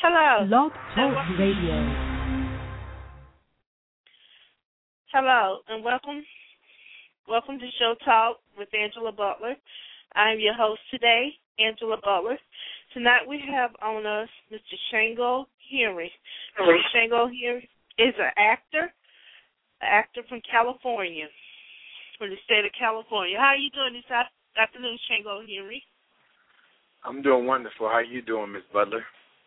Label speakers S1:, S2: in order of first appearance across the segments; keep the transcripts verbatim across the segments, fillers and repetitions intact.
S1: Hello.
S2: Blog Talk Radio.
S1: Hello, and welcome. Welcome to Show Talk with Angela Butler. I'm your host today, Angela Butler. Tonight we have on us Mister Shango Henry. Mister Shango Henry is an actor, an actor from California, from the state of California. How are you doing this afternoon, Shango Henry?
S3: I'm doing wonderful. How you doing, Miss Butler?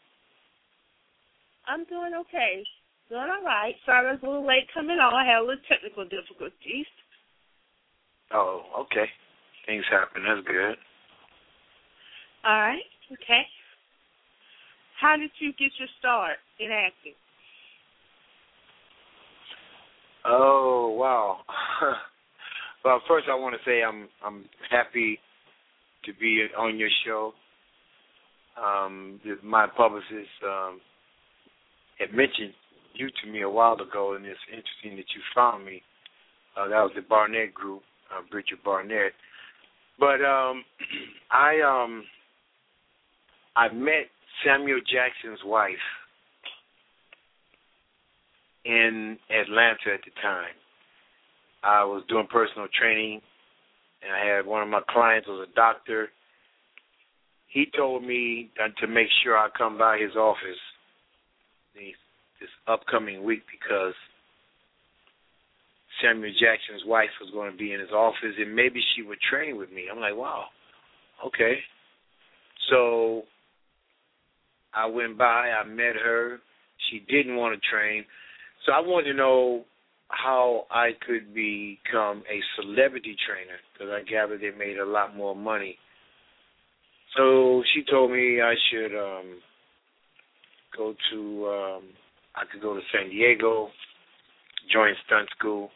S1: I'm doing okay. Doing all right. Sorry I was a little late coming on. I had a little technical difficulties.
S3: Oh, okay. Things happen. That's good.
S1: All right. Okay. How did you get your start in acting?
S3: Oh, wow. Well, first I want to say I'm I'm happy to be on your show. Um, my publicist um, had mentioned you to me a while ago, and it's interesting that you found me. Uh, that was the Barnett Group, uh, Bridget Barnett. But um, I um, I met Samuel Jackson's wife in Atlanta at the time. I was doing personal training, and I had one of my clients was a doctor. He told me to make sure I come by his office this upcoming week because Samuel Jackson's wife was going to be in his office, and maybe she would train with me. I'm like, wow, okay. So I went by, I met her. She didn't want to train. So I wanted to know how I could become a celebrity trainer because I gathered they made a lot more money. So she told me I should um, go to, um, I could go to San Diego, join stunt school.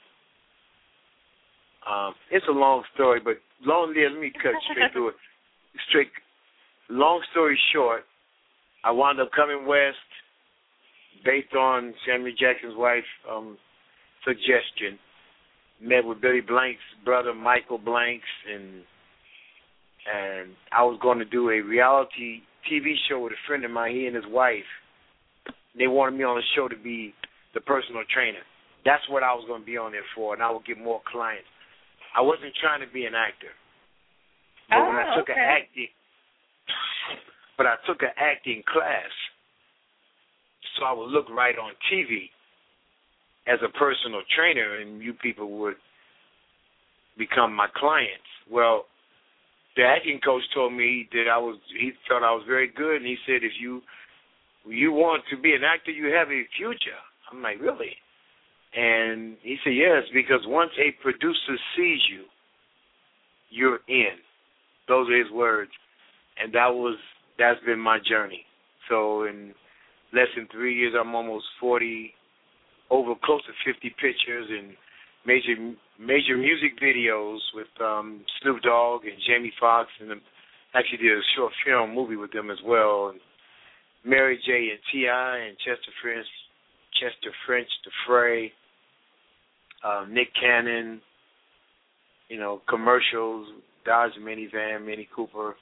S3: Um, it's a long story, but long, yeah, let me cut straight through it. Straight, long story short, I wound up coming west based on Samuel Jackson's wife um, suggestion. Met with Billy Blank's brother, Michael Blanks, and and I was going to do a reality T V show with a friend of mine, he and his wife. They wanted me on the show to be the personal trainer. That's what I was going to be on there for, and I would get more clients. I wasn't trying to be an actor. But
S1: oh,
S3: when I took
S1: okay.
S3: an acting, but I took an acting class, so I would look right on T V as a personal trainer, and you people would become my clients. Well, the acting coach told me that I was. He thought I was very good, and he said, "If you you want to be an actor, you have a future." I'm like, really? And he said, yes, because once a producer sees you, you're in. Those are his words, and that was that's been my journey. So in less than three years, I'm almost forty, over close to fifty pictures and major major music videos with um, Snoop Dogg and Jamie Foxx, and actually did a short film movie with them as well. And Mary J. and T I and Chester French, Chester French, The Fray, uh, Nick Cannon, you know, commercials, Dodge minivan, Mini Cooper.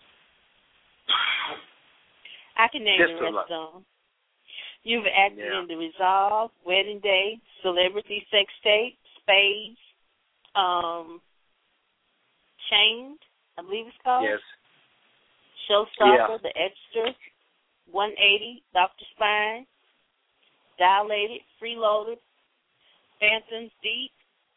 S1: I can name the rest of them. You've acted
S3: yeah.
S1: in The Resolve, Wedding Day, Celebrity Sex Tape, Spades, um, Chained, I believe it's called.
S3: Yes.
S1: Showstopper,
S3: yeah.
S1: The Extra, one eighty, Doctor Spine, Dilated, Freeloaded, Phantoms Deep.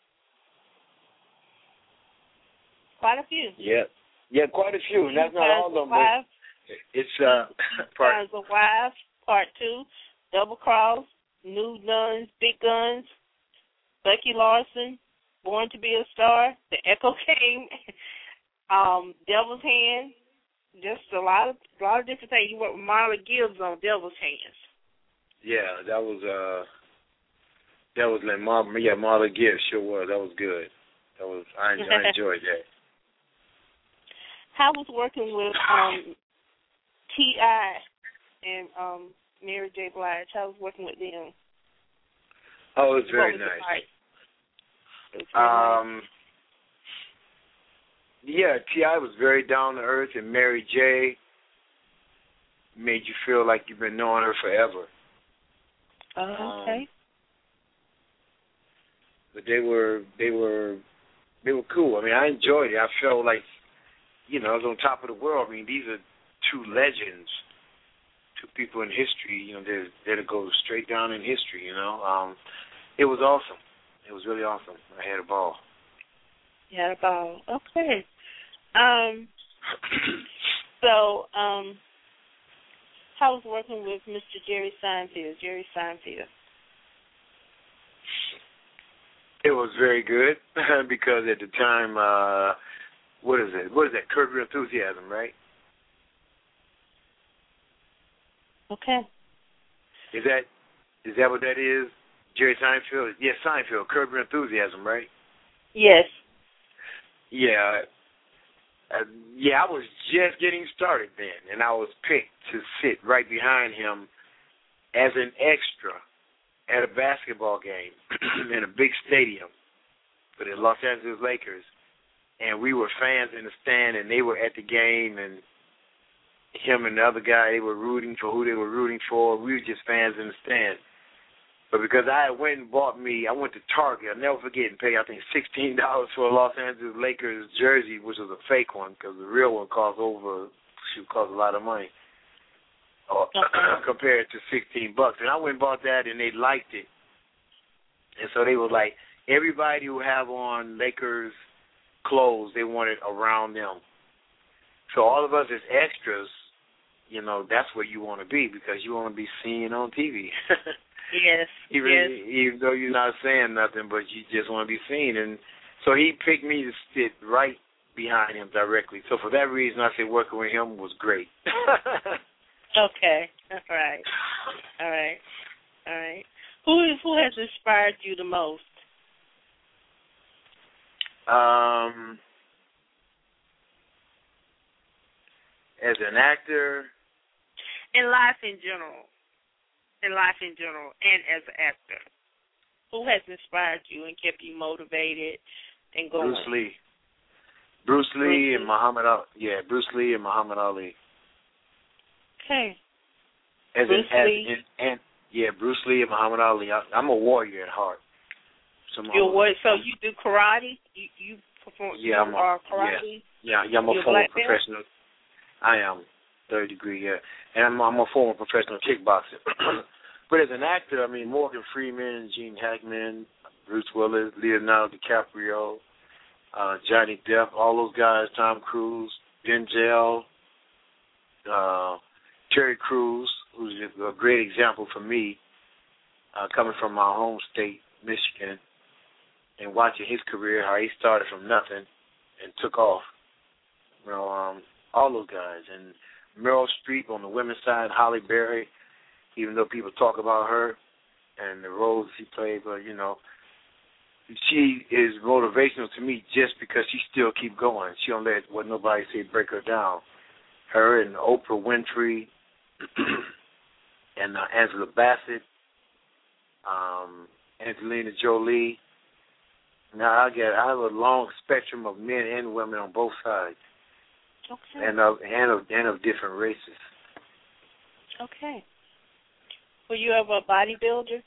S1: Quite a few.
S3: Yeah. Yeah, quite a few. And that's not all of them,
S1: but
S3: it's uh part
S1: Times of Wives, Part Two, Double Cross, New Guns, Big Guns, Bucky Larson, Born to Be a Star, The Echo Came, um, Devil's Hand, just a lot of a lot of different things. You worked with Marla Gibbs on Devil's Hands.
S3: Yeah, that was uh that was like Mar yeah, Marla Gibbs sure was. That was good. That was I, I enjoyed that.
S1: How was working with um T I and um Mary J. Blige? How was working with them?
S3: Oh, it was very nice.
S1: It was very
S3: um
S1: nice.
S3: Yeah, T I was very down to earth, and Mary J. made you feel like you've been knowing her forever.
S1: Oh, okay.
S3: Um, but they were they were they were cool. I mean, I enjoyed it. I felt like, you know, I was on top of the world. I mean, these are two legends, two people in history. You know, they're they're to go straight down in history. You know, um, it was awesome. It was really awesome. I had a ball.
S1: You had a ball. Okay. Um. So, um, how was working with Mister Jerry Seinfeld? Jerry Seinfeld.
S3: It was very good because at the time, uh, what is it? What is that? Curb Your Enthusiasm, right?
S1: Okay.
S3: Is that is that what that is? Jerry Seinfeld? Yes, Seinfeld. Curb Your Enthusiasm, right?
S1: Yes.
S3: Yeah. Uh, yeah, I was just getting started then, and I was picked to sit right behind him as an extra at a basketball game in a big stadium for the Los Angeles Lakers. And we were fans in the stand, and they were at the game, and him and the other guy, they were rooting for who they were rooting for. We were just fans in the stand. But because I went and bought me, I went to Target. I'll never forget and paid, I think, sixteen dollars for a Los Angeles Lakers jersey, which was a fake one because the real one cost over, shoot, cost a lot of money uh, compared to sixteen bucks. And I went and bought that, and they liked it. And so they were like, everybody who have on Lakers clothes, they wanted around them. So all of us as extras, you know, that's where you want to be because you want to be seen on T V.
S1: Yes,
S3: even,
S1: yes.
S3: even though you're not saying nothing, but you just want to be seen. And so he picked me to sit right behind him directly. So for that reason, I said working with him was great.
S1: Okay. All right. All right. All right. Who who has inspired you the most?
S3: Um, as an actor.
S1: In life in general. In life in general, and as an actor, who has inspired you and kept you motivated and going?
S3: Bruce Lee. Bruce Lee Bruce and Lee. Muhammad Ali. Yeah, Bruce Lee and Muhammad Ali.
S1: Okay.
S3: As
S1: Bruce
S3: an,
S1: Lee.
S3: As, and, and yeah, Bruce Lee and Muhammad Ali. I, I'm a warrior at heart. So
S1: You're a warrior. So you do karate? You you perform?
S3: Yeah,
S1: you
S3: I'm
S1: are
S3: a,
S1: karate.
S3: Yeah, yeah, yeah I'm a
S1: You're
S3: former
S1: black
S3: professional. Belt? I am. Third degree, yeah. And I'm, I'm a former professional kickboxer. But as an actor, I mean, Morgan Freeman, Gene Hackman, Bruce Willis, Leonardo DiCaprio, uh, Johnny Depp, all those guys, Tom Cruise, Denzel, uh, Terry Crews, who's a great example for me, uh, coming from my home state, Michigan, and watching his career, how he started from nothing and took off. You know, um, all those guys. And Meryl Streep on the women's side, Halle Berry, even though people talk about her and the roles she played, but, you know, she is motivational to me just because she still keep going. She don't let what nobody say break her down. Her and Oprah Winfrey and uh, Angela Bassett, um, Angelina Jolie. Now I get I have a long spectrum of men and women on both sides.
S1: Okay.
S3: And of and of and of different races.
S1: Okay. Were you ever a bodybuilder?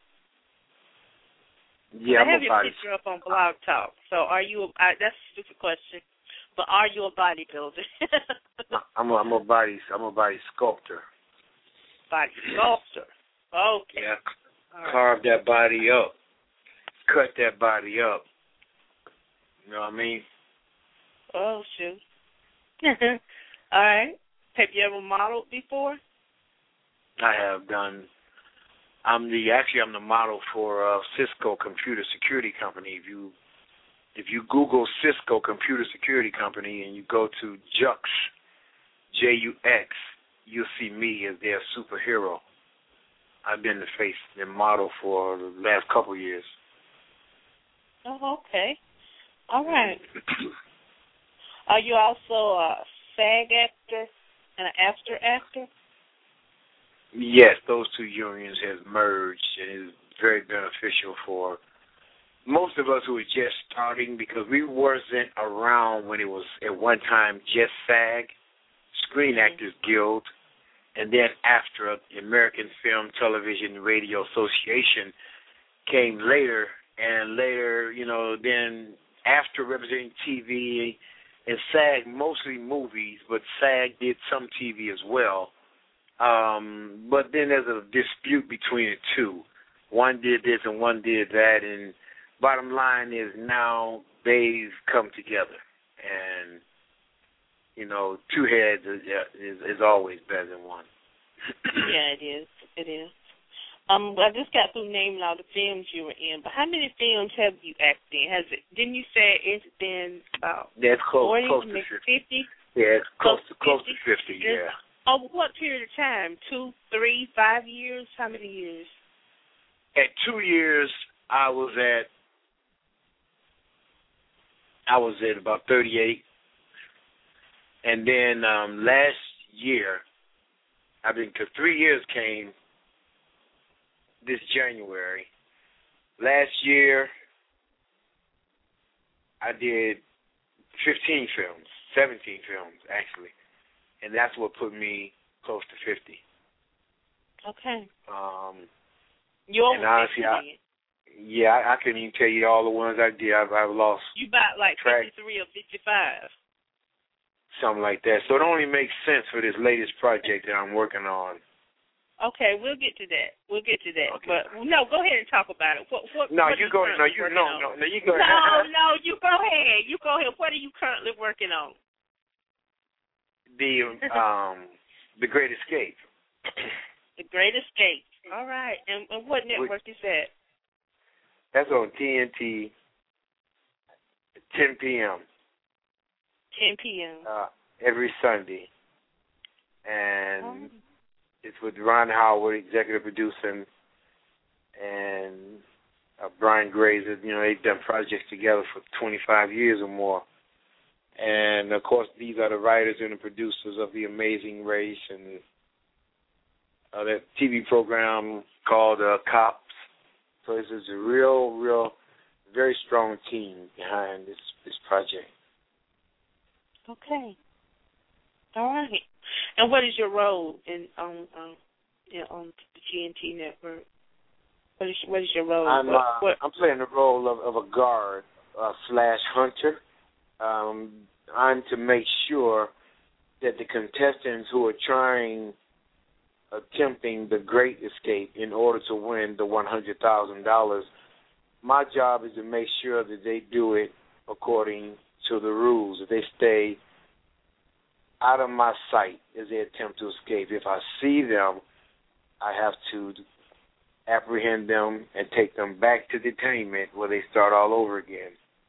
S3: Yeah,
S1: I
S3: I'm
S1: have
S3: a
S1: your
S3: body.
S1: picture up on Blog Talk. So are you? A, I, that's a stupid question, but are you a bodybuilder?
S3: I'm a I'm a body I'm a body sculptor.
S1: Body sculptor. Okay.
S3: Yeah.
S1: All
S3: Carve
S1: right.
S3: that body up. Cut that body up. You know what I mean?
S1: Oh shoot. All right. Have you ever modeled before?
S3: I have done. I'm the actually I'm the model for uh, Cisco Computer Security Company. If you if you Google Cisco Computer Security Company and you go to Jux, J U X, you'll see me as their superhero. I've been the face and model for the last couple years.
S1: Oh, okay. All right. Are you also a SAG actor and an after actor?
S3: Yes, those two unions have merged, and it is very beneficial for most of us who are just starting, because we wasn't around when it was at one time just SAG, Screen Actors Guild, and then after the American Film, Television, Radio Association came later, and later, you know, then after representing T V and SAG, mostly movies, but SAG did some T V as well. Um, but then there's a dispute between the two. One did this and one did that, and bottom line is now they've come together. And, you know, two heads is, is, is always better than one.
S1: Yeah, it is. It is. Um, I just got through naming all the films you were in, but how many films have you acted in? Has it? Didn't you say it's been about
S3: That's close,
S1: forty,
S3: close to
S1: fifty?
S3: Yeah, it's close,
S1: close
S3: to close to fifty. Yeah.
S1: Over what period of time? Two, three, five years? How many years?
S3: At two years, I was at I was at about thirty-eight, and then um, last year, I mean, because three years came this January. Last year, I did fifteen films, seventeen films actually, and that's what put me close to fifty.
S1: Okay.
S3: Um,
S1: you almost
S3: honestly, I, yeah, I, I couldn't even tell you all the ones I did. I've, I've lost.
S1: You about like
S3: track.
S1: fifty-three or fifty-five.
S3: Something like that. So it only makes sense for this latest project that I'm working on.
S1: Okay, we'll get to that. We'll get to that.
S3: Okay.
S1: But no, go ahead and talk about it. What? What?
S3: No,
S1: what
S3: you go. No, you no, no, no. You go.
S1: No, no, you go ahead. You go ahead. What are you currently working on?
S3: The um, The Great Escape.
S1: The Great Escape. All right. And, and what network is that?
S3: That's on T N T. ten p.m.
S1: ten p.m.
S3: Uh, every Sunday, and.
S1: Oh.
S3: It's with Ron Howard, executive producing, and uh, Brian Grazer. You know, they've done projects together for twenty-five years or more. And, of course, these are the writers and the producers of The Amazing Race and uh, that T V program called uh, Cops. So this is a real, real, very strong team behind this, this project.
S1: Okay. All right. And what is your role in on um, you know, on the G N T network? What is what is your role?
S3: I'm
S1: what,
S3: uh,
S1: what?
S3: I'm playing the role of, of a guard uh, slash hunter. Um, I'm to make sure that the contestants who are trying, attempting the Great Escape in order to win the one hundred thousand dollars, my job is to make sure that they do it according to the rules. That they stay out of my sight as they attempt to escape. If I see them, I have to apprehend them and take them back to detainment where they start all over again.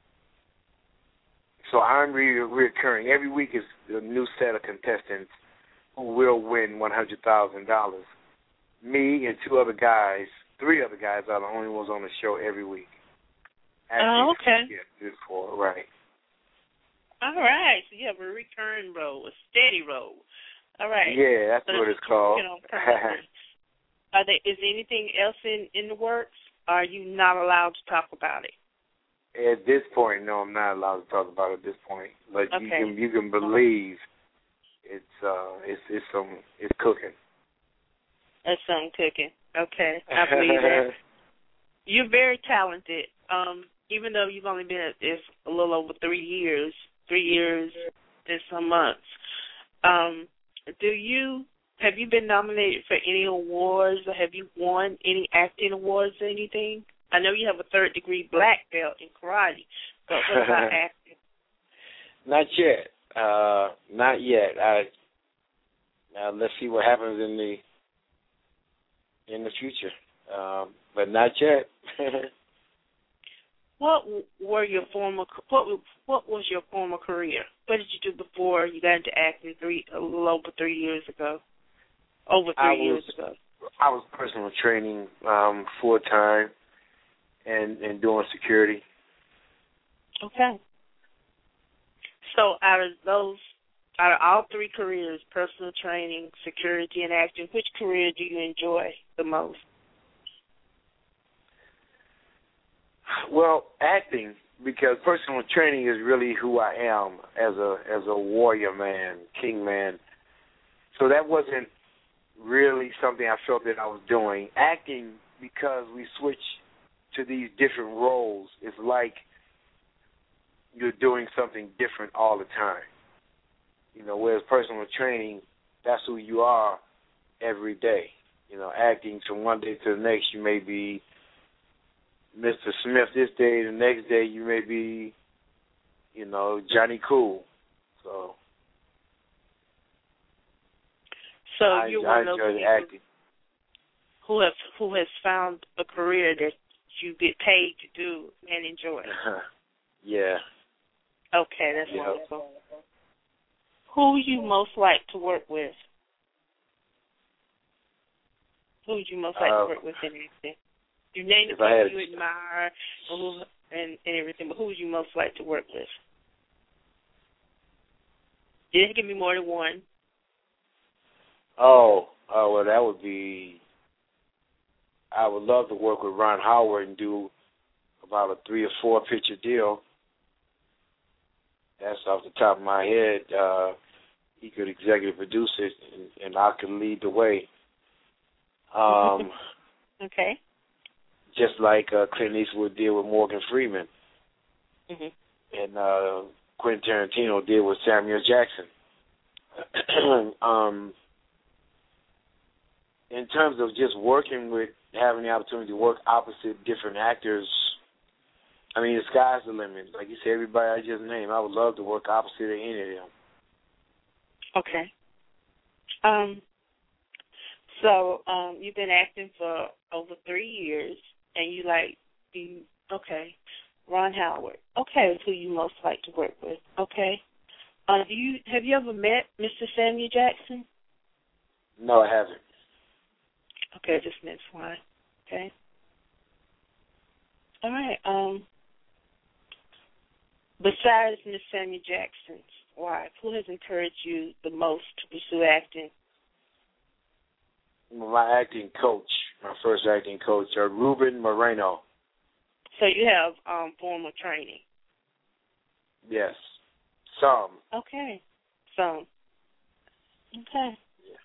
S3: So I'm re- reoccurring. Every week is a new set of contestants who will win one hundred thousand dollars. Me and two other guys, three other guys are the only ones on the show every week. Actually,
S1: oh, okay.
S3: Yeah, four, right.
S1: All right. So you have a recurring role, a steady role. All right.
S3: Yeah, that's
S1: so
S3: what it's called.
S1: Are there, is there anything else in, in the works? Or are you not allowed to talk about it?
S3: At this point, no, I'm not allowed to talk about it at this point. But
S1: okay.
S3: you can you can believe it's uh it's it's some it's cooking.
S1: That's something cooking. Okay, I believe that. You're very talented. Um, even though you've only been at this a little over three years, three years and some months. Um, do you have you been nominated for any awards, or have you won any acting awards or anything? I know you have a third degree black belt in karate, but what about acting?
S3: Not yet. Uh, not yet. I now let's see what happens in the in the future. Um, but not yet.
S1: What were your former what what was your former career? What did you do before you got into acting three a little over three years ago? Over three
S3: I was,
S1: years ago.
S3: I was personal training um, full time and, and doing security.
S1: Okay. So out of those out of all three careers, personal training, security and acting, which career do you enjoy the most?
S3: Well, acting, because personal training is really who I am as a as a warrior man, king man. So that wasn't really something I felt that I was doing. Acting, because we switch to these different roles, it's like you're doing something different all the time. You know, whereas personal training, that's who you are every day. You know, acting from one day to the next, you may be Mister Smith this day, the next day you may be, you know, Johnny Cool. So,
S1: so
S3: I,
S1: you're
S3: I
S1: one of those
S3: enjoy
S1: people
S3: acting.
S1: who have who has found a career that you get paid to do and enjoy.
S3: Yeah.
S1: Okay, that's
S3: yeah.
S1: wonderful. Who you most like to work with? Who would you most like
S3: uh,
S1: to work with in acting? You name the
S3: had,
S1: people you admire or who, and, and everything, but who would you most like to work with? You didn't give me more than one.
S3: Oh, oh, well, that would be, I would love to work with Ron Howard and do about a three or four picture deal. That's off the top of my head. Uh, he could executive produce it, and, and I could lead the way. Um,
S1: okay.
S3: Just like uh, Clint Eastwood did with Morgan Freeman,
S1: mm-hmm.
S3: and uh, Quentin Tarantino did with Samuel Jackson. um, in terms of just working with, having the opportunity to work opposite different actors, I mean, the sky's the limit. Like you said, everybody I just named, I would love to work opposite of any of them.
S1: Okay. Um. So, um, you've been acting for over three years, and you like, you, okay, Ron Howard. Okay, is who you most like to work with. Okay. Uh, do you have you ever met Mister Samuel Jackson?
S3: No, I haven't.
S1: Okay, just met one. Okay. All right. Um. Besides Miss Samuel Jackson's wife, who has encouraged you the most to pursue acting?
S3: My acting coach, my first acting coach, uh, Ruben Moreno.
S1: So you have um, formal training?
S3: Yes. Some.
S1: Okay. Some. Okay.
S3: Yeah.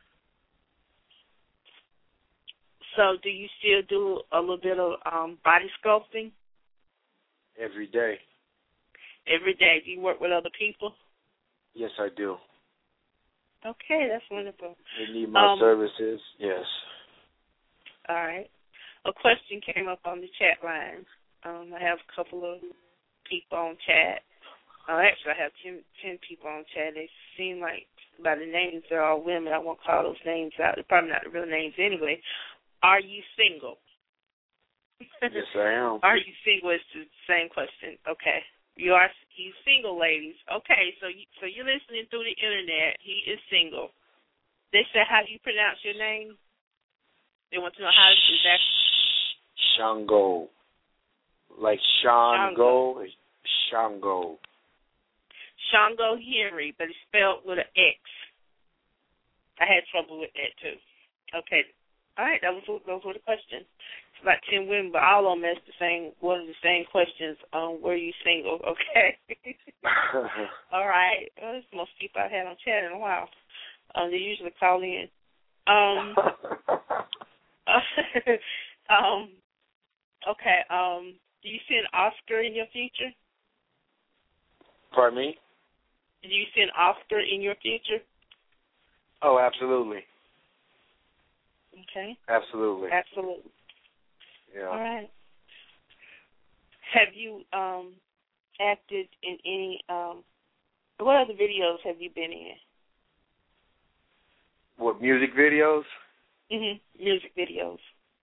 S1: So do you still do a little bit of um, body sculpting?
S3: Every day.
S1: Every day. Do you work with other people?
S3: Yes, I do.
S1: Okay, that's wonderful.
S3: They need my
S1: um,
S3: services, yes.
S1: All right. A question came up on the chat line. Um, I have a couple of people on chat. Uh, actually, I have ten, ten people on chat. They seem like, by the names, they're all women. I won't call those names out. They're probably not the real names anyway. Are you single?
S3: Yes, I am.
S1: Are you single? It's the same question. Okay. You are. He's single, ladies. Okay, so you, so you're listening through the internet. He is single. They said, how do you pronounce your name? They want to know how is that?
S3: Shango. Like Shango. Shango.
S1: Shango Henry, but it's spelled with an X. I had trouble with that, too. Okay. All right, that was, those were the questions. It's about ten women, but all of them asked the same, one of the same questions. Um, were you single? Okay. All right. Well, that's the most people I've had on chat in a while. Um, they usually call in. Um, um, okay. Um, do you see an Oscar in your future?
S3: Pardon me?
S1: Do you see an Oscar in your future?
S3: Oh, absolutely.
S1: Okay.
S3: Absolutely.
S1: Absolutely.
S3: Yeah.
S1: All right. Have you um, acted in any, um, what other videos have you been in?
S3: What, music videos?
S1: Mm-hmm. Music videos.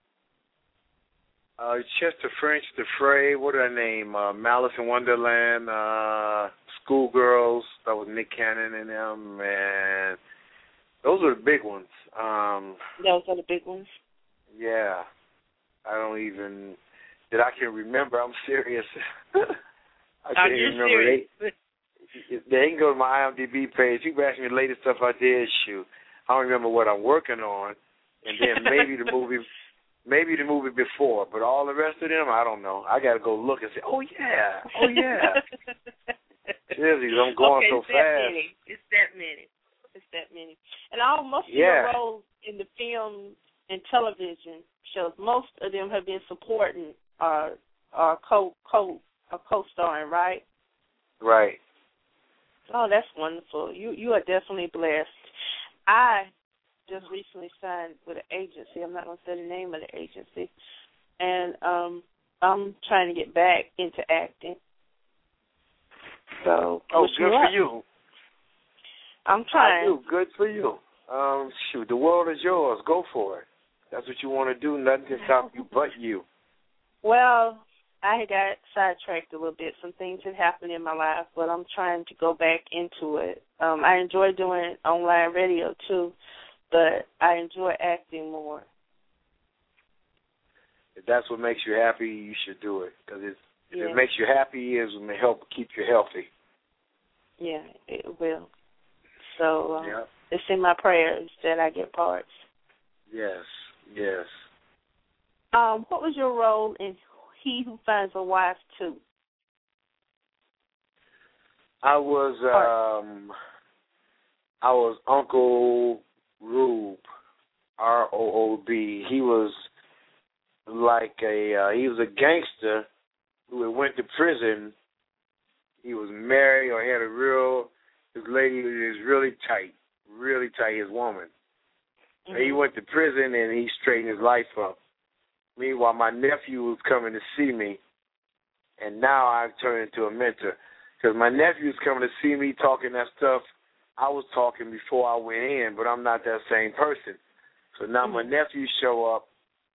S3: Uh, Chester French, The Fray, what did I name? Uh, Malice in Wonderland, uh, Schoolgirls, that was Nick Cannon and them, and those are the big ones. Um,
S1: Those are the big ones?
S3: Yeah. I don't even, that I can remember, I'm serious. I can't even remember.
S1: Serious?
S3: They, they can go to my I M D B page. You can ask me the latest stuff I did shoot. I don't remember what I'm working on, and then maybe the movie, maybe the movie before, but all the rest of them, I don't know. I got to go look and say, oh yeah, oh yeah. Seriously, I'm going
S1: okay,
S3: so
S1: it's
S3: fast.
S1: That many. It's that many. It's that many. And all most of
S3: Yeah.
S1: your roles in the film and television shows, most of them have been supporting or or co co or co-starring, right?
S3: Right.
S1: Oh, that's wonderful. You you are definitely blessed. I just recently signed with an agency. I'm not going to say the name of the agency. And um, I'm trying to get back into acting. So,
S3: oh, good for
S1: luck.
S3: you.
S1: I'm trying.
S3: I do. Good for you. Um, shoot, the world is yours. Go for it. That's what you want to do. Nothing can stop you but you.
S1: Well, I had got sidetracked a little bit. Some things had happened in my life, but I'm trying to go back into it. Um, I enjoy doing online radio, too, but I enjoy acting more.
S3: If that's what makes you happy, you should do it. Because if
S1: Yeah.
S3: it makes you happy, it will help keep you healthy.
S1: Yeah, it will. So um,
S3: Yeah.
S1: it's in my prayers that I get parts.
S3: Yes, yes.
S1: Um, what was your role in He Who Finds a Wife Two?
S3: I was um, I was Uncle Rube, R O O B. He was like a uh, he was a gangster who had went to prison. He was married or had a real his lady was really tight, really tight. His woman. Mm-hmm. He went to prison and he straightened his life up. Meanwhile, my nephew was coming to see me, and now I've turned into a mentor. Because my nephew's coming to see me talking that stuff I was talking before I went in, but I'm not that same person. So now mm-hmm. my nephews show up,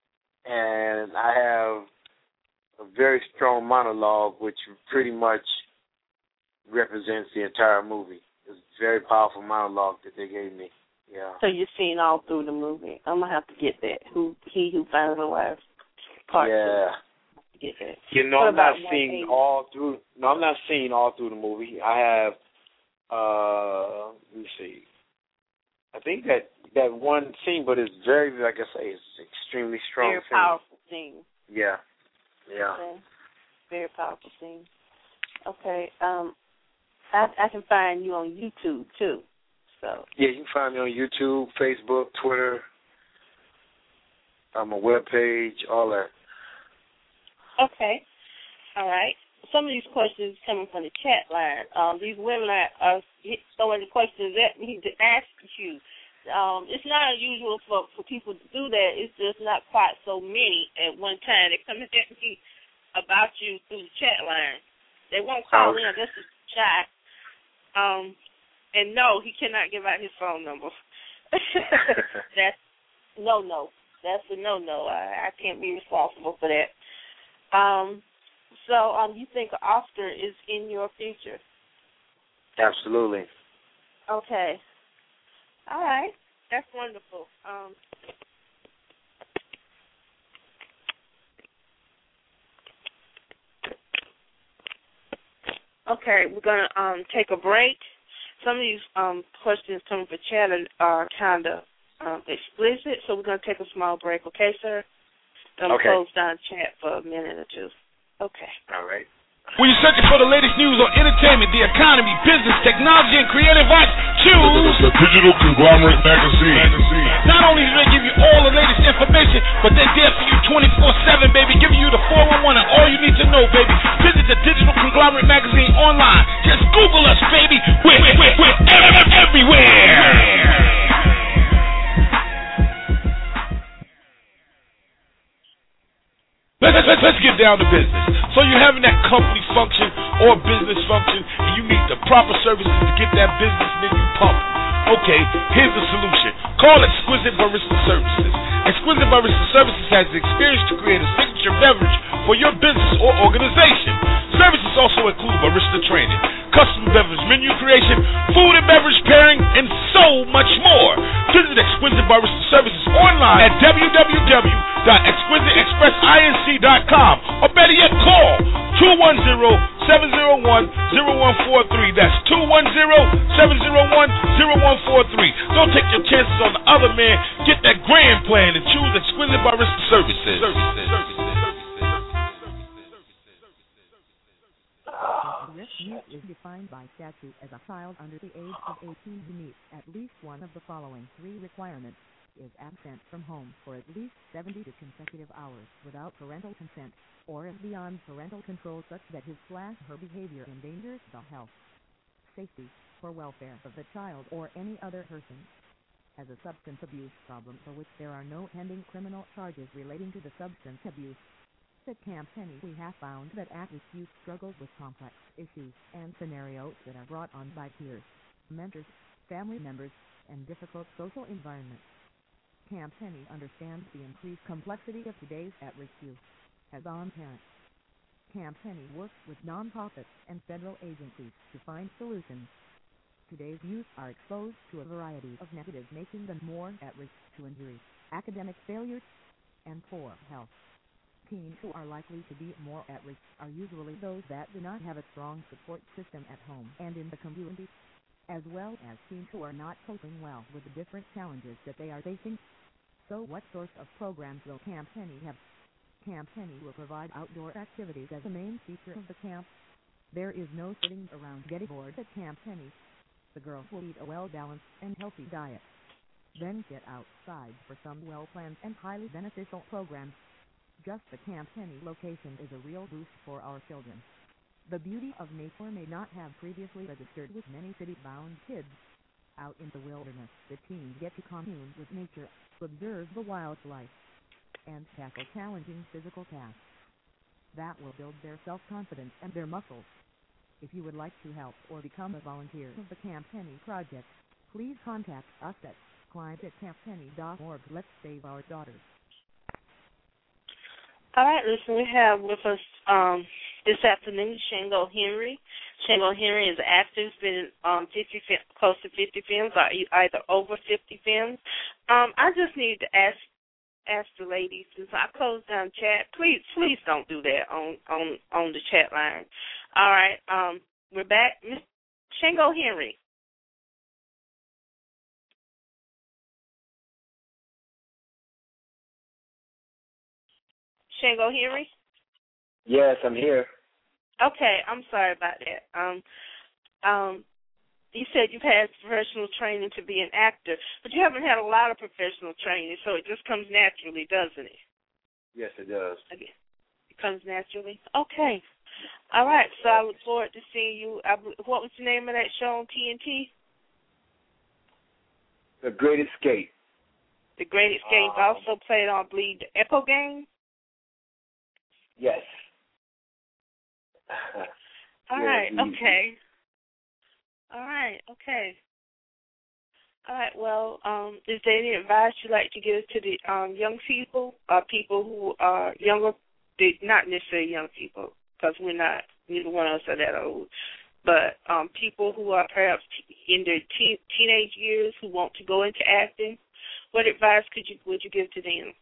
S3: and I have a very strong monologue, which pretty much represents the entire movie. It's a very powerful monologue that they gave me. Yeah.
S1: So you're seeing all through the movie. I'm gonna have to get that. Who he who finds a wife. Part
S3: yeah.
S1: Two. Get that.
S3: You know,
S1: what
S3: I'm not seeing all through. No, I'm not seeing all through the movie. I have. Uh, let me see. I think that that one scene, but it's very, like I say, it's extremely strong.
S1: Very
S3: scene.
S1: powerful scene.
S3: Yeah. Yeah.
S1: Okay. Very powerful scene. Okay. Um, I I can find you on YouTube too. So.
S3: Yeah, you can find me on YouTube, Facebook, Twitter, on my webpage, all that.
S1: Okay. All right. Some of these questions coming from the chat line. Um, these women are, are throwing the questions at me to ask you. Um, it's not unusual for, for people to do that. It's just not quite so many at one time. They're coming at me about you through the chat line. They won't call okay. in. This is shy. Um, and no, he cannot give out his phone number. That's no, no. That's a no, no. I, I can't be responsible for that. Um, so, um, you think an Oscar is in your future?
S3: Absolutely.
S1: Okay. All right. That's wonderful. Um, okay, we're gonna um take a break. Some of these um questions coming for chat are kind of um, explicit, so we're gonna take a small break. Okay, sir? I'm gonna
S3: okay.
S1: close down chat for a minute or two. Okay.
S3: All right.
S2: When you're searching for the latest news on entertainment, the economy, business, technology, and creative arts, choose
S4: the Digital Conglomerate Magazine.
S2: Not only do they give you all the latest information, but they're there for you twenty-four seven, baby, giving you the four one one and all you need to know, baby. Visit the Digital Conglomerate Magazine online. Just Google us, baby. We're, we're, we're everywhere. Let's, let's, let's get down to business. So you're having that company function or business function, and you need the proper services to get that business menu pumping. Okay, here's the solution. Call Exquisite Barista Services. Exquisite Barista Services has the experience to create a signature beverage for your business or organization. Services also include barista training, custom beverage menu creation, food and beverage pairing, and so much more. Visit Exquisite Barista Services online at w w w dot exquisite express inc dot com or better yet call two one zero, seven zero one, zero one four three. That's two one zero, seven zero one, zero one four three. Don't take your chances on the other man. Get that grand plan and choose Exquisite Barista Services. Services. Services.
S5: Youth is defined by statute as a child under the age of eighteen who meets at least one of the following three requirements: is absent from home for at least seventy-two consecutive hours without parental consent, or is beyond parental control such that his slash her behavior endangers the health, safety, or welfare of the child or any other person. Has a substance abuse problem for which there are no pending criminal charges relating to the substance abuse. At Camp Penny, we have found that at-risk youth struggles with complex issues and scenarios that are brought on by peers, mentors, family members, and difficult social environments. Camp Penny understands the increased complexity of today's at-risk youth. As on parents, Camp Penny works with nonprofits and federal agencies to find solutions. Today's youth are exposed to a variety of negatives, making them more at risk to injury, academic failure, and poor health. Teens who are likely to be more at risk are usually those that do not have a strong support system at home and in the community, as well as teens who are not coping well with the different challenges that they are facing. So what sorts of programs will Camp Penny have? Camp Penny will provide outdoor activities as the main feature of the camp. There is no sitting around getting bored at Camp Penny. The girls will eat a well-balanced and healthy diet, then get outside for some well-planned and highly beneficial programs. Just the Camp Penny location is a real boost for our children. The beauty of nature may not have previously registered with many city-bound kids. Out in the wilderness, the teens get to commune with nature, observe the wildlife, and tackle challenging physical tasks. That will build their self-confidence and their muscles. If you would like to help or become a volunteer of the Camp Penny Project, please contact us at client at camp penny dot org. Let's save our daughters.
S1: All right, listen, we have with us um, this afternoon Shango Henry. Shango Henry is an actor who's been in um, fifty, close to fifty films, or either over fifty films. Um, I just need to ask ask the ladies, since I closed down chat, please please don't do that on, on, on the chat line. All right, um, we're back. Miz Shango Henry. Shango Henry?
S3: Yes, I'm here.
S1: Okay, I'm sorry about that. Um, um, you said you've had professional training to be an actor, but you haven't had a lot of professional training, so it just comes naturally, doesn't it?
S3: Yes, it does.
S1: Okay. It comes naturally? Okay. All right, so I look forward to seeing you. I, what was the name of that show on T N T?
S3: The Great Escape.
S1: The Great Escape. Um, also played on Bleed the Echo Game?
S3: Yes.
S1: All
S3: yeah,
S1: right,
S3: easy.
S1: okay. All right, okay. All right, well, um, is there any advice you'd like to give to the um, young people, or people who are younger, not necessarily young people, because we're not, neither one of us are that old, but um, people who are perhaps in their teen, teenage years who want to go into acting? What advice could you would you give to them?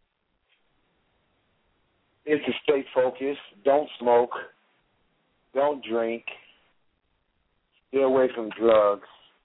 S3: Is to stay focused. Don't smoke. Don't drink. Stay away from drugs.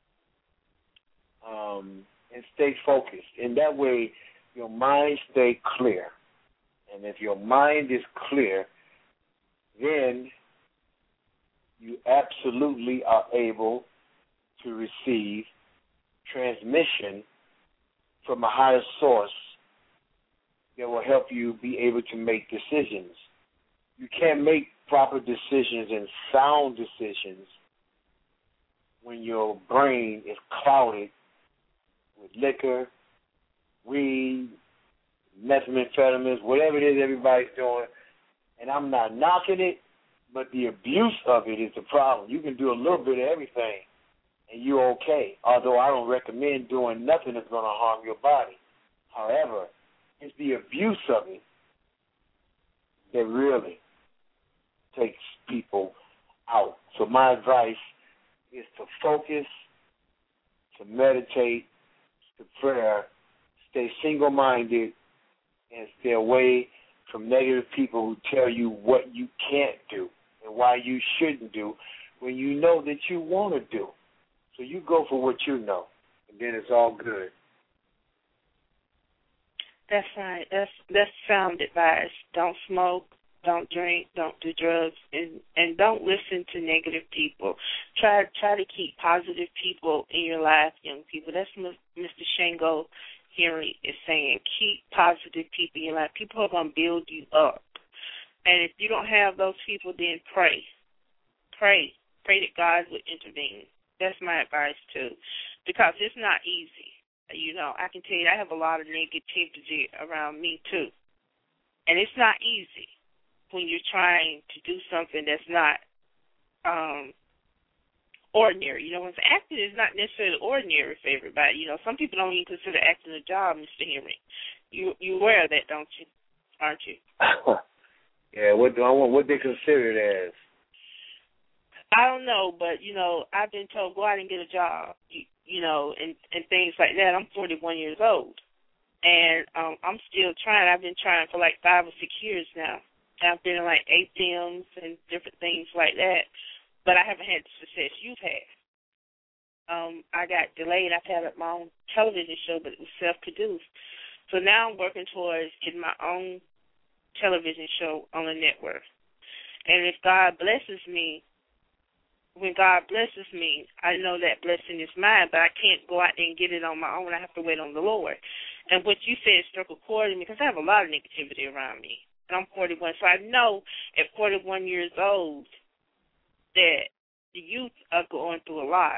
S3: Um, and stay focused. And that way, your mind stay clear. And if your mind is clear, then you absolutely are able to receive transmission from a higher source that will help you be able to make decisions. You can't make proper decisions and sound decisions when your brain is clouded with liquor, weed, methamphetamines, whatever it is everybody's doing. And I'm not knocking it, but the abuse of it is the problem. You can do a little bit of everything, and you're okay, although I don't recommend doing nothing that's going to harm your body. However, it's the abuse of it that really takes people out. So my advice is to focus, to meditate, to prayer, stay single-minded, and stay away from negative people who tell you what you can't do and why you shouldn't do when you know that you want to do. So you go for what you know, and then it's all good.
S1: That's right. That's that's sound advice. Don't smoke. don't drink, don't do drugs, and, and don't listen to negative people. Try try to keep positive people in your life, young people. That's what Mister Shango Henry is saying. Keep positive people in your life. People are going to build you up. And if you don't have those people, then pray. Pray. Pray that God would intervene. That's my advice, too, because it's not easy. You know, I can tell you I have a lot of negativity around me, too. And it's not easy when you're trying to do something that's not um, ordinary. You know, acting is not necessarily ordinary for everybody. You know, some people don't even consider acting a job, Mister Henry. You you aware of that, don't you? Aren't you?
S3: Yeah, what do I want? What they consider it as?
S1: I don't know, but, you know, I've been told, go out and get a job, you, you know, and, and things like that. I'm forty-one years old, and um, I'm still trying. I've been trying for like five or six years now. I've been in like A T Ms and different things like that, but I haven't had the success you've had. Um, I got delayed. I've had my own television show, but it was self-produced. So now I'm working towards getting my own television show on a network. And if God blesses me, when God blesses me, I know that blessing is mine, but I can't go out there and get it on my own. I have to wait on the Lord. And what you said struck a chord in me because I have a lot of negativity around me. And I'm forty-one, so I know at forty-one years old that the youth are going through a lot.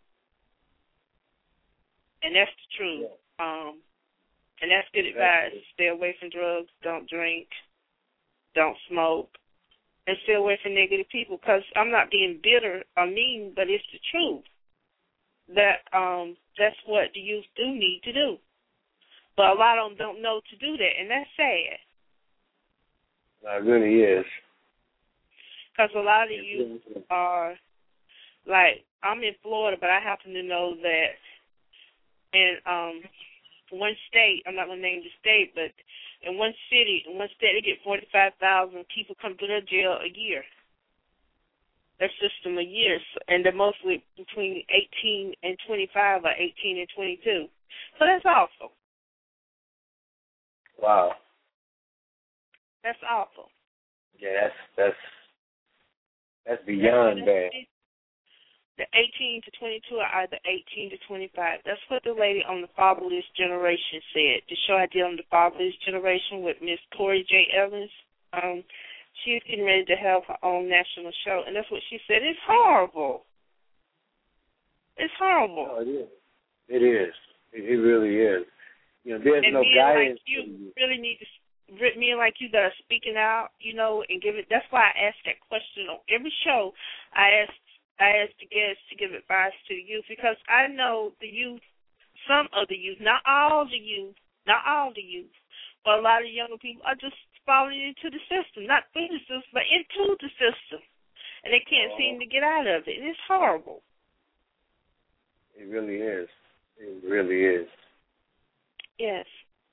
S1: And that's the truth. Um, and that's good advice. Stay away from drugs, don't drink, don't smoke. And stay away from negative people, because I'm not being bitter or mean, but it's the truth. That um, that's what the youth do need to do. But a lot of them don't know to do that, and that's sad.
S3: It really is.
S1: Because a lot of the youth are, like, I'm in Florida, but I happen to know that in um, one state, I'm not going to name the state, but in one city, in one state, they get forty-five thousand people come to their jail a year. Their system a year. And they're mostly between eighteen and twenty-five or eighteen and twenty-two. So that's awful.
S3: Wow.
S1: That's awful.
S3: Yeah, that's that's that's beyond bad.
S1: The eighteen to twenty-two are the eighteen to twenty-five. That's what the lady on the Fatherless Generation said. The show I did on the Fatherless Generation with Miss Corey J. Evans, um, she's getting ready to have her own national show, and that's what she said. It's horrible. It's horrible.
S3: No, it is. It is. It, it really is. You know, there's
S1: and
S3: no
S1: men
S3: guidance.
S1: Like you really need to, men like you that are speaking out, you know, and give it. That's why I asked that question on every show. I asked. I asked the guests to give advice to the youth because I know the youth, some of the youth, not all the youth, not all the youth, but a lot of younger people are just falling into the system, not through the system, but into the system, and they can't oh. seem to get out of it. And it's horrible.
S3: It really is. It really is.
S1: Yes.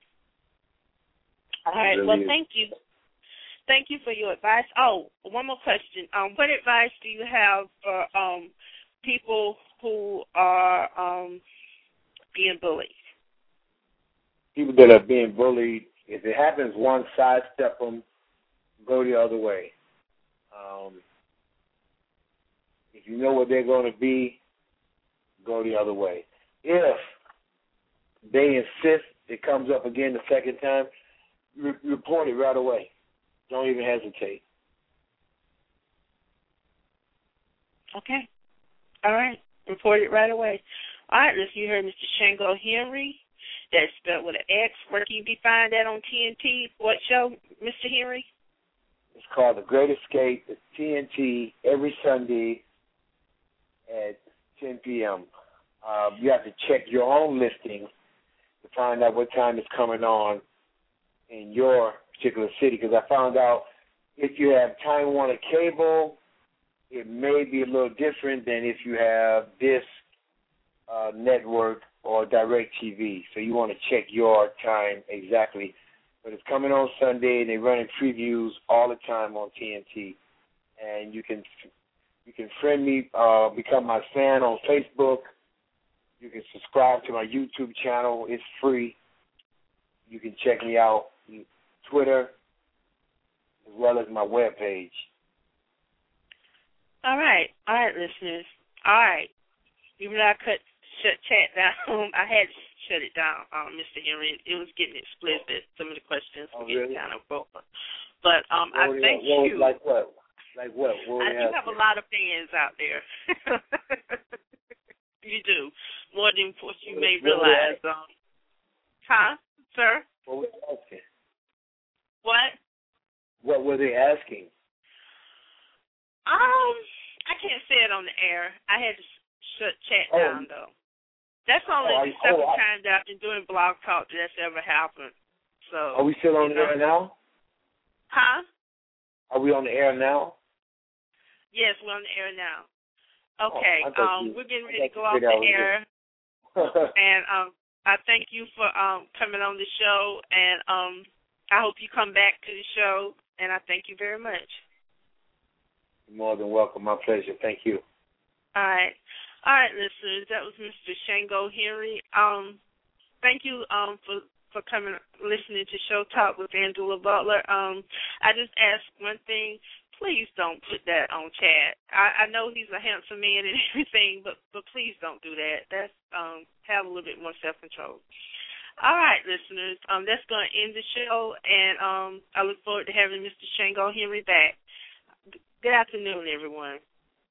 S1: All right.
S3: Really
S1: well,
S3: is.
S1: thank you. Thank you for your advice. Oh, one more question. Um, what advice do you have for um, people who are um, being bullied?
S3: People that are being bullied, if it happens once, sidestep them, go the other way. Um, if you know what they're going to be, go the other way. If they insist it comes up again the second time, re- report it right away. Don't even hesitate.
S1: Okay. All right. Report it right away. All right, listen, you heard Mister Shango Henry. That's spelled with an X. Where can you be find that on T N T? What show, Mister Henry?
S3: It's called The Great Escape. It's T N T every Sunday at ten p.m. Uh, you have to check your own listing to find out what time it's coming on in your particular city, because I found out if you have Time Warner Cable, it may be a little different than if you have this uh, network or DirecTV. So you want to check your time exactly. But it's coming on Sunday, and they're running previews all the time on T N T. And you can you can friend me, uh, become my fan on Facebook. You can subscribe to my YouTube channel. It's free. You can check me out on Twitter. as well as my webpage.
S1: All right. All right, listeners. All right. Even though I cut shut chat down, I had to shut it down, um, Mister Henry. It was getting explicit. Some of the questions were
S3: Oh,
S1: getting
S3: really?
S1: kind of broken. But um, I
S3: What
S1: thank
S3: what,
S1: you.
S3: Like what? Like what? what
S1: I, you have a lot of fans out there. You do. More than what you may realize. Um, huh, sir?
S3: What were they asking?
S1: What?
S3: What were they asking?
S1: Um, I can't say it on the air. I had to shut chat
S3: Oh.
S1: down, though. That's only
S3: Oh,
S1: the
S3: I-
S1: second
S3: oh, I-
S1: time that I've been doing Blog Talk that that's ever happened. So.
S3: Are we still on
S1: you
S3: the
S1: know.
S3: air now?
S1: Huh?
S3: Are we on the air now?
S1: Yes, we're on the air now. Okay,
S3: Oh, I thought
S1: um,
S3: you-
S1: we're getting
S3: I
S1: ready to
S3: thought
S1: go
S3: you
S1: off
S3: said
S1: the
S3: I was
S1: air, and um, I thank you for um coming on the show, and um, I hope you come back to the show, and I thank you very much.
S3: You're more than welcome. My pleasure. Thank you.
S1: All right, all right, listeners, that was Mister Shango Henry. Um, thank you um for for coming, listening to Show Talk with Angela Butler. Um, I just ask one thing. Please don't put that on chat. I, I know he's a handsome man and everything, but but please don't do that. That's um have a little bit more self control. All right, listeners. Um, that's going to end the show, and um, I look forward to having Mister Shango Henry back. Good afternoon, everyone.